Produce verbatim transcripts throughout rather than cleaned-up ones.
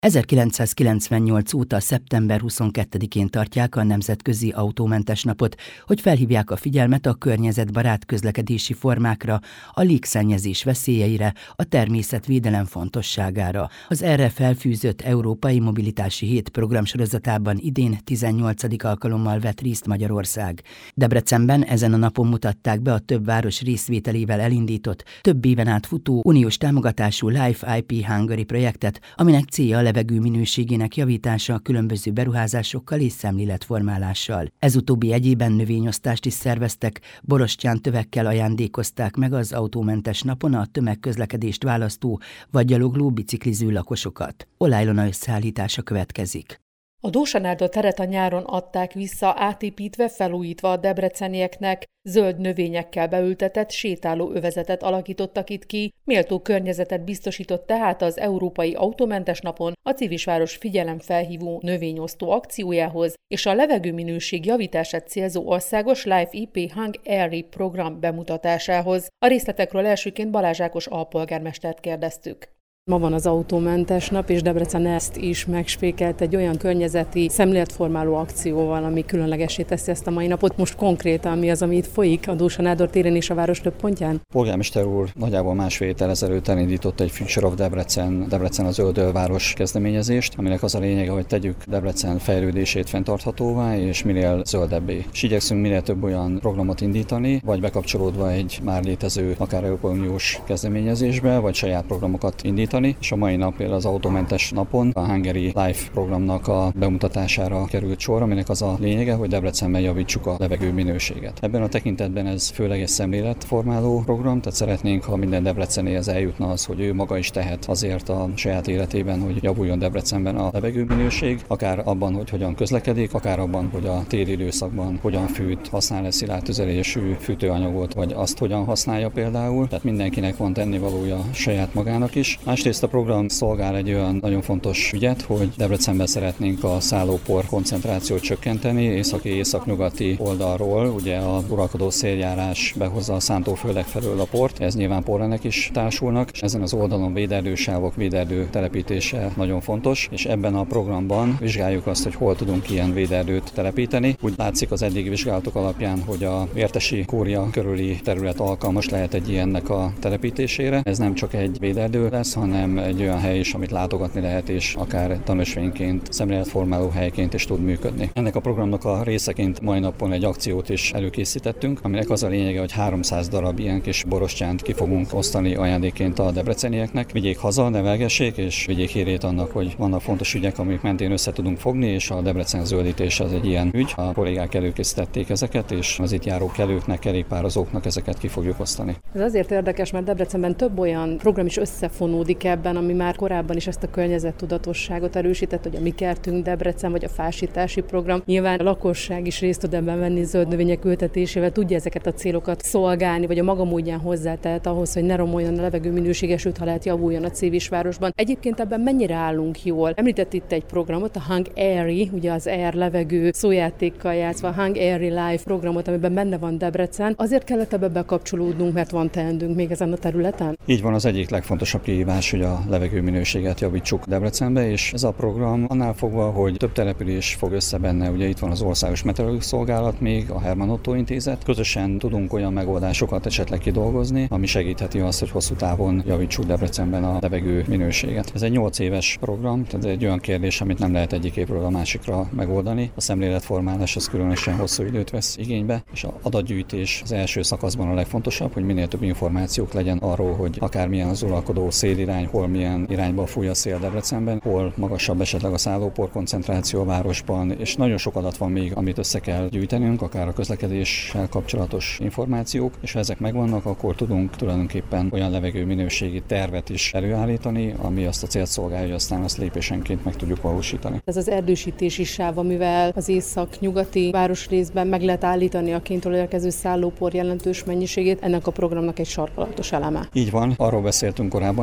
ezerkilencszázkilencvennyolc óta szeptember huszonkettedikén tartják a Nemzetközi Autómentes Napot, hogy felhívják a figyelmet a környezetbarát közlekedési formákra, a légszennyezés veszélyeire, a természetvédelem fontosságára. Az erre felfűzött Európai Mobilitási Hét programsorozatában idén tizennyolcadik alkalommal vett részt Magyarország. Debrecenben ezen a napon mutatták be a több város részvételével elindított, több éven át futó uniós támogatású Life i pé Hungary projektet, aminek célja a levegő minőségének javítása különböző beruházásokkal és szemléletformálással. Ez utóbbi egyében növényosztást is szerveztek, borostyán tövekkel ajándékozták meg az autómentes napon a tömegközlekedést választó vagy gyalogló bicikliző lakosokat. Olajlona összeállítása következik. A Dósa-Nádor teret a nyáron adták vissza, átépítve, felújítva a debrecenieknek, zöld növényekkel beültetett sétáló övezetet alakítottak itt ki, méltó környezetet biztosított tehát az Európai Autómentes Napon a Civisváros figyelemfelhívó növényosztó akciójához és a levegőminőség javítását célzó országos Life i pé Hungary program bemutatásához. A részletekről elsőként Balázs Ákos alpolgármestert kérdeztük. Ma van az autómentes nap, és Debrecen ezt is megspékelt egy olyan környezeti szemléletformáló akcióval, ami különlegessé teszi ezt a mai napot. Most konkrétan mi az, ami itt folyik a Dósa-Nádor téren és a város több pontján? Polgármester úr nagyjából másfél héttel ezelőtt elindított egy Future of Debrecen, Debrecen a zöld város kezdeményezést, aminek az a lényege, hogy tegyük Debrecen fejlődését fenntarthatóvá és minél zöldebbé. És igyekszünk minél több olyan programot indítani, vagy bekapcsolódva egy már létező, akár Európai Uniós kezdeményezésbe, vagy saját programokat indítani. És a mai nap az autómentes napon a Hungary Life programnak a bemutatására került sor, aminek az a lényege, hogy Debrecenben javítsuk a levegő minőséget. Ebben a tekintetben ez főleg egy szemléletformáló program, tehát szeretnénk, ha minden debrecenihez eljutna az, hogy ő maga is tehet azért a saját életében, hogy javuljon Debrecenben a levegő minőség, akár abban, hogy hogyan közlekedik, akár abban, hogy a téli időszakban hogyan fűt, használ-e szilárd tüzelésű fűtőanyagot, vagy azt hogyan használja például. Tehát mindenkinek van tennivalója saját magának is. Másrészt a program szolgál egy olyan nagyon fontos ügyet, hogy Debrecenben szeretnénk a szállópor koncentrációt csökkenteni, északi-északnyugati oldalról, ugye a uralkodó széljárás behozza a szántóföldek felől a port, ez nyilván porrenek is társulnak, és ezen az oldalon véderdősávok, véderdő telepítése nagyon fontos, és ebben a programban vizsgáljuk azt, hogy hol tudunk ilyen véderdőt telepíteni. Úgy látszik az eddigi vizsgálatok alapján, hogy a Vértesi Kúria körüli terület alkalmas lehet egy ilyennek a telepítésére. Ez nem csak egy véderdő lesz, hanem egy olyan hely is, amit látogatni lehet, és akár tanösvényként, szemléletformáló helyként is tud működni. Ennek a programnak a részeként mai napon egy akciót is előkészítettünk, aminek az a lényege, hogy háromszáz darab ilyen kis borostyánt ki fogunk osztani ajándékként a debrecenieknek. Vigyék haza, nevelgessék, és vigyék hírét annak, hogy vannak fontos ügyek, amik mentén össze tudunk fogni, és a Debrecen zöldítés az egy ilyen ügy. A kollégák előkészítették ezeket, és az itt járó kelőknek, kerékpározóknak ezeket ki fogjuk osztani. Ez azért érdekes, mert Debrecenben több olyan program is összefonódik ebben, ami már korábban is ezt a környezettudatosságot erősített, hogy a Mi Kertünk Debrecen, vagy a fásítási program. Nyilván a lakosság is részt tud ebben venni zöld növények ültetésével, tudja ezeket a célokat szolgálni, vagy a maga módján hozzátehet ahhoz, hogy ne romoljon a levegő minősége, sőt, ha lehet, javuljon a Civisvárosban. Egyébként ebben mennyire állunk jól? Említett itt egy programot, a Hungary, ugye az Air levegő szójátékkal játszva, a Hungary Life programot, amiben benne van Debrecen. Azért kellett ebbe bekapcsolódnunk, mert van teendőnk még ezen a területen? Így van, az egyik legfontosabb kihívás, hogy a levegő minőséget javítsuk Debrecenbe, és ez a program annál fogva, hogy több település fog össze benne, ugye itt van az Országos Meteorológiai Szolgálat még, a Hermann Otto Intézet. Közösen tudunk olyan megoldásokat esetleg kidolgozni, ami segítheti azt, hogy hosszú távon javítsuk Debrecenben a levegő minőséget. Ez egy nyolc éves program, tehát egy olyan kérdés, amit nem lehet egyik évről a másikra megoldani. A szemléletformálás az különösen hosszú időt vesz igénybe, és az adatgyűjtés az első szakaszban a legfontosabb, hogy minél több információk legyen arról, hogy akármilyen az uralkodó szélirány, hol milyen irányba fúj a szél Debrecenben, hol magasabb esetleg a szállópor koncentráció a városban, és nagyon sok adat van még, amit össze kell gyűjtenünk, akár a közlekedéssel kapcsolatos információk, és ha ezek megvannak, akkor tudunk tulajdonképpen olyan levegő minőségi tervet is előállítani, ami azt a célt szolgálja, hogy aztán azt lépésenként meg tudjuk valósítani. Ez az erdősítési sáv, amivel az észak-nyugati városrészben meg lehet állítani a kintről érkező szállópor jelentős mennyiségét, ennek a programnak egy sarkalatos eleme. Így van, arról beszéltünk korábban is, és nem csak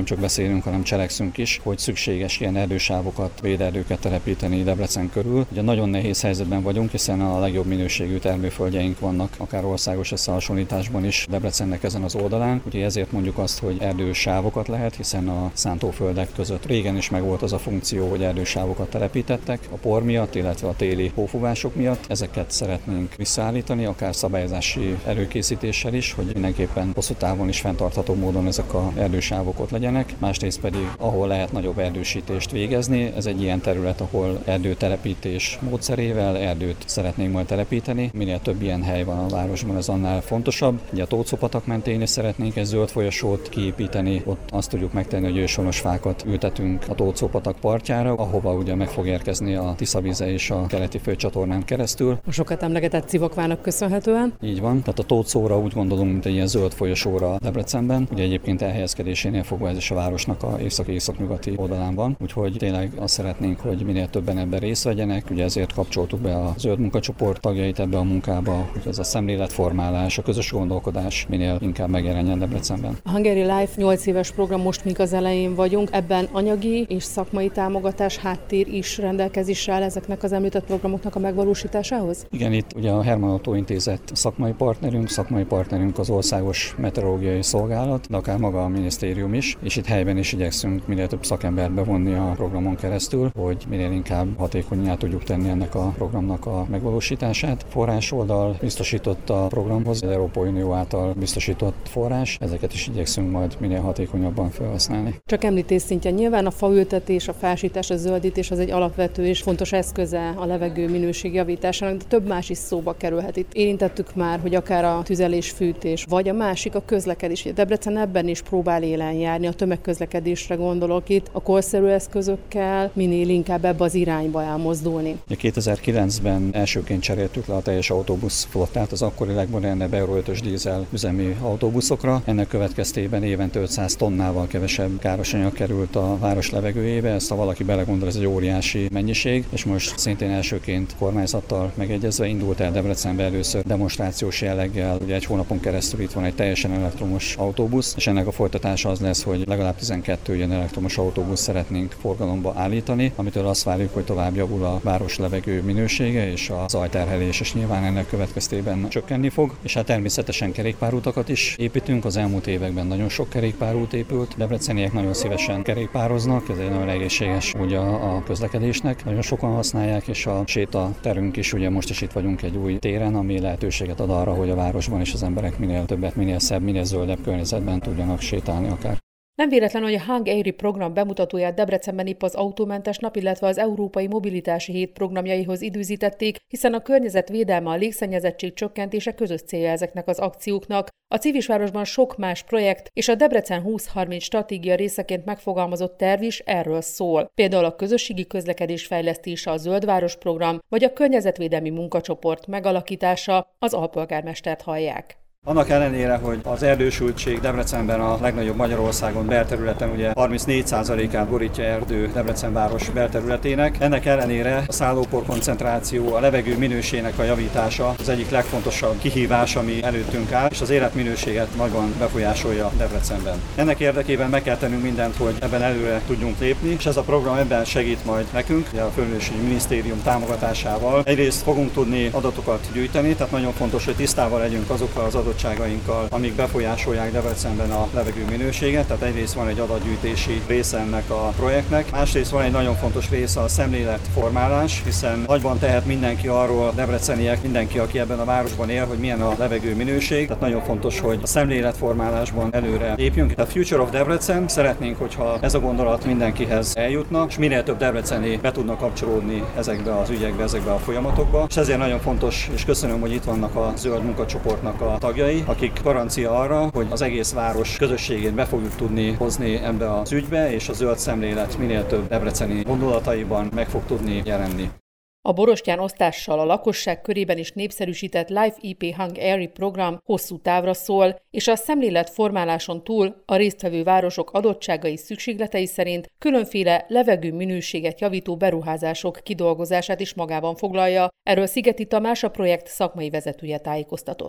csak beszélünk, hanem cselekszünk is, hogy szükséges ilyen erdősávokat, véderdőket telepíteni Debrecen körül. Ugye nagyon nehéz helyzetben vagyunk, hiszen a legjobb minőségű termőföldjeink vannak, akár országos összehasonlításban is Debrecennek ezen az oldalán. Ugye ezért mondjuk azt, hogy erdősávokat lehet, hiszen a szántóföldek között régen is megvolt az a funkció, hogy erdősávokat telepítettek a por miatt, illetve a téli hófúvások miatt. Ezeket szeretnénk visszaállítani, akár szabályozási előkészítéssel is, hogy mindenképpen hosszú távon is fenntartható módon ezek a erdősávok ott legyenek. Másrészt pedig, ahol lehet nagyobb erdősítést végezni, ez egy ilyen terület, ahol erdőtelepítés módszerével erdőt szeretnénk majd telepíteni. Minél több ilyen hely van a városban, ez annál fontosabb. Ugye a Tóczópatak mentén is szeretnénk egy zöld folyosót kiépíteni, ott azt tudjuk megtenni, hogy őshonos fákat ültetünk a Tóczópatak partjára, ahova ugye meg fog érkezni a Tiszavize és a keleti földcsatornán keresztül. A sokat emlegetett Civakvának köszönhetően. Így van, tehát a Tóczóra úgy gondolunk, mint egy ilyen zöld folyosóra Debrecenben. Ugye egyébként elhelyezkedésénél fogva ez is a városnak a észak-északnyugati oldalán van, úgyhogy tényleg azt szeretnénk, hogy minél többen ebben részt vegyenek. Ugye ezért kapcsoltuk be a zöld munkacsoport tagjait ebbe a munkába, hogy ez a szemléletformálás, a közös gondolkodás minél inkább megjelenjen Debrecenben. A Hungary Life nyolc éves program, most még az elején vagyunk. Ebben anyagi és szakmai támogatás, háttér is rendelkezésre áll ezeknek az említett programoknak a megvalósításához? Igen, itt ugye a Hermann Ottó Intézet szakmai partnerünk, szakmai partnerünk az Országos Meteorológiai Szolgálat, de akár maga a minisztérium is, és itt helyben is igyekszünk minél több szakembert bevonni a programon keresztül, hogy minél inkább hatékonnyá tudjuk tenni ennek a programnak a megvalósítását. Forrás oldal biztosított a programhoz, az Európai Unió által biztosított forrás, ezeket is igyekszünk majd minél hatékonyabban felhasználni. Csak említés szintjén nyilván a faültetés, a fásítás, a zöldítés az egy alapvető és fontos eszköze a levegő minőség javításának, de több más is szóba kerülhet. Itt érintettük már, hogy akár a tüzelés, fűtés, vagy a másik a közlekedés. Debrecen ebben is próbál élen járni, a tömegközlekedésre gondolok itt, a korszerű eszközökkel minél inkább ebbe az irányba elmozdulni. kétezer-kilencben elsőként cseréltük le a teljes autóbuszflottát az akkori legmodernebb Euro ötös dízel üzemű autóbuszokra. Ennek következtében évente ötszáz tonnával kevesebb károsanyag került a város levegőjébe. Ezt ha valaki belegondol, ez egy óriási mennyiség, és most szintén elsőként kormányzattal megegyezve indult el Debrecenbe először demonstrációs jelleggel. Ugye egy hónapon keresztül itt van egy teljesen elektromos autóbusz, és ennek a folytatása az lesz, hogy legalább tizenkettő ilyen elektromos autóbusz szeretnénk forgalomba állítani, amitől azt várjuk, hogy tovább javul a város levegő minősége és a zajterhelés, és nyilván ennek következtében csökkenni fog. És hát természetesen kerékpárutakat is építünk. Az elmúlt években nagyon sok kerékpárút épült. Debreceniek nagyon szívesen kerékpároznak, ez egy nagyon egészséges módja a közlekedésnek. Nagyon sokan használják, és a sétaterünk is, ugye most is itt vagyunk egy új téren, ami lehetőséget ad arra, hogy a városban is az emberek minél többet, minél szebb, minél zöldebb környezetben tudjanak sétálni akár. Nem véletlen, hogy a Hungary program bemutatóját Debrecenben épp az autómentes nap, illetve az Európai Mobilitási Hét programjaihoz időzítették, hiszen a környezetvédelme, a légszennyezettség csökkentése közös célja ezeknek az akcióknak. A Civisvárosban sok más projekt és a Debrecen húsz harminc stratégia részeként megfogalmazott terv is erről szól. Például a közösségi közlekedés fejlesztése, a Zöldváros program, vagy a környezetvédelmi munkacsoport megalakítása, az alpolgármestert hallják. Annak ellenére, hogy az erdősültség Debrecenben a legnagyobb Magyarországon belterületen, ugye harmincnégy százalékát borítja erdő Debrecen város belterületének. Ennek ellenére a szállópor koncentráció, a levegő minőségének a javítása az egyik legfontosabb kihívás, ami előttünk áll, és az életminőséget nagyban befolyásolja Debrecenben. Ennek érdekében meg kell tennünk mindent, hogy ebben előre tudjunk lépni, és ez a program ebben segít majd nekünk, ugye a Földművelésügyi Minisztérium támogatásával. Egyrészt fogunk tudni adatokat gyűjteni, tehát nagyon fontos, hogy tisztában legyünk azokkal az adottságainkkal, amik befolyásolják Debrecenben a levegő minőséget. Tehát egyrészt van egy adatgyűjtési része ennek a projektnek, másrészt van egy nagyon fontos része a szemléletformálás, hiszen nagyban tehet mindenki arról, debreceniek, mindenki, aki ebben a városban él, hogy milyen a levegő minőség. Tehát nagyon fontos, hogy a szemléletformálásban előre lépjünk. A Future of Debrecen, szeretnénk, hogyha ez a gondolat mindenkihez eljutna, és minél több debreceni be tudnak kapcsolódni ezekbe az ügyekbe, ezekbe a folyamatokba. És ezért nagyon fontos, és köszönöm, hogy itt vannak a zöld munkacsoportnak a tagjai, akik garancia arra, hogy az egész város közösségét be fogjuk tudni hozni ebbe az ügybe, és a zöld szemlélet minél több debreceni gondolataiban meg fog tudni jelenni. A Borostyán osztással a lakosság körében is népszerűsített Life í pé Hungary program hosszú távra szól, és a szemléletformáláson túl a résztvevő városok adottságai szükségletei szerint különféle levegő minőséget javító beruházások kidolgozását is magában foglalja. Erről Szigeti Tamás, a projekt szakmai vezetője tájékoztatott.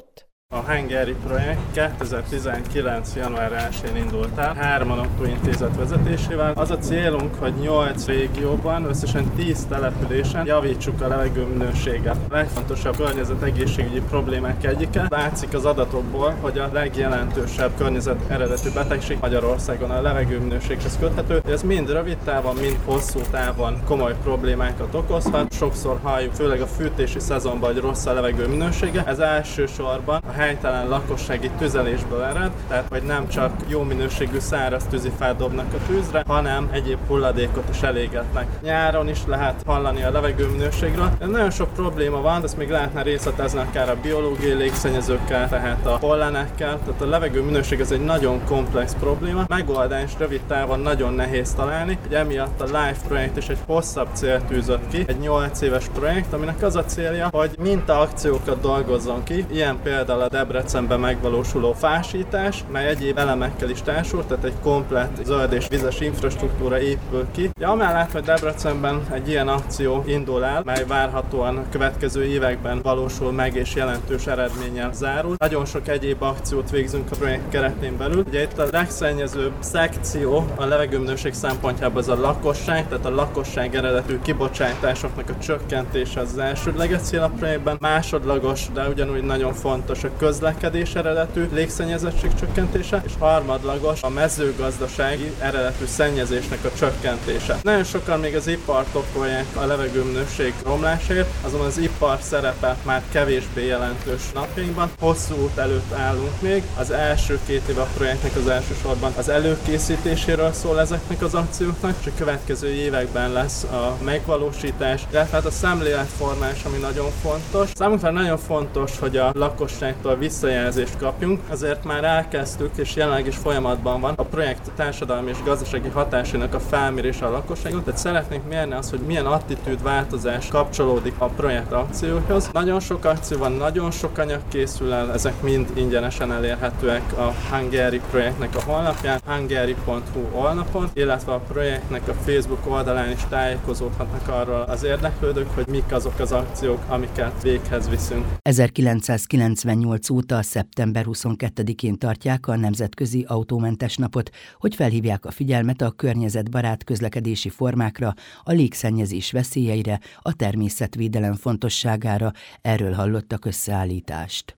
A Hungary projekt kétezer-tizenkilenc. január elsején indult el, Hermann Otto intézet vezetésével. Az a célunk, hogy nyolc régióban, összesen tíz településen javítsuk a levegőminőséget. A legfontosabb környezet egészségügyi problémák egyike. Látszik az adatokból, hogy a legjelentősebb környezet eredetű betegség Magyarországon a levegőminőséghez köthető. Ez mind rövid távon, mind hosszú távon komoly problémákat okozhat. Sokszor halljuk, főleg a fűtési szezonban, hogy rossz a levegő minősége. Ez elsősorban a helytelen lakossági tüzelésből ered, tehát hogy nem csak jó minőségű száraz tűzifát dobnak a tűzre, hanem egyéb hulladékot is elégetnek. Nyáron is lehet hallani a levegő minőségről. Nagyon sok probléma van, ezt még lehetne részletezni akár a biológiai légszennyezőkkel, tehát a pollenekkel. Tehát a levegő minőség ez egy nagyon komplex probléma. Megoldás rövid távon nagyon nehéz találni, hogy emiatt a LIFE projekt is egy hosszabb célt tűzött ki, egy nyolc éves projekt, aminek az a célja, hogy mintaakciókat dolgozzon ki, ilyen például a Debrecenben megvalósuló fásítás, mely egyéb elemekkel is társul, tehát egy komplett zöld és vizes infrastruktúra épül ki. Ja, amellett, hogy Debrecenben egy ilyen akció indul el, mely várhatóan a következő években valósul meg és jelentős eredménnyel zárul. Nagyon sok egyéb akciót végzünk a projekt keretén belül. Ugye itt a legszennyezőbb szekció a levegőminőség szempontjából az a lakosság, tehát a lakosság eredetű kibocsátásoknak a csökkentése az elsődleges cél a projektben. Másodlagos, de ugyanúgy nagyon fontos a közlekedés eredetű légszennyezettség csökkentése, és harmadlagos a mezőgazdasági eredetű szennyezésnek a csökkentése. Nagyon sokan még az ipart okolják a levegőminőség romlásért, azonban az ipar szerepe már kevésbé jelentős napjainkban. Hosszú út előtt állunk még. Az első két év a projektnek az elsősorban az előkészítéséről szól ezeknek az akcióknak, és a következő években lesz a megvalósítás, illetve hát a szemléletformás, ami nagyon fontos. Számunkra nagyon fontos, hogy a lakosságtól visszajelzést kapjunk, azért már elkezdtük, és jelenleg is folyamatban van a projekt társadalmi és gazdasági hatásainak a felmérése a lakosságon, tehát szeretnénk mérni azt, hogy milyen attitűdváltozás kapcsolódik a projekt akcióhoz. Nagyon sok akció van, nagyon sok anyag készül el, ezek mind ingyenesen elérhetőek a Hungary projektnek a honlapján, hungary pont hu honlapon, illetve a projektnek a Facebook oldalán is tájékozódhatnak arról az érdeklődők, hogy mik azok az akciók, amiket véghez viszünk. ezerkilencszázkilencvennyolc óta szeptember huszonkettedikén tartják a Nemzetközi Autómentes Napot, hogy felhívják a figyelmet a környezetbarát közlekedési formákra, a légszennyezés veszélyeire, a természetvédelem fontosságára. Erről hallottak összeállítást.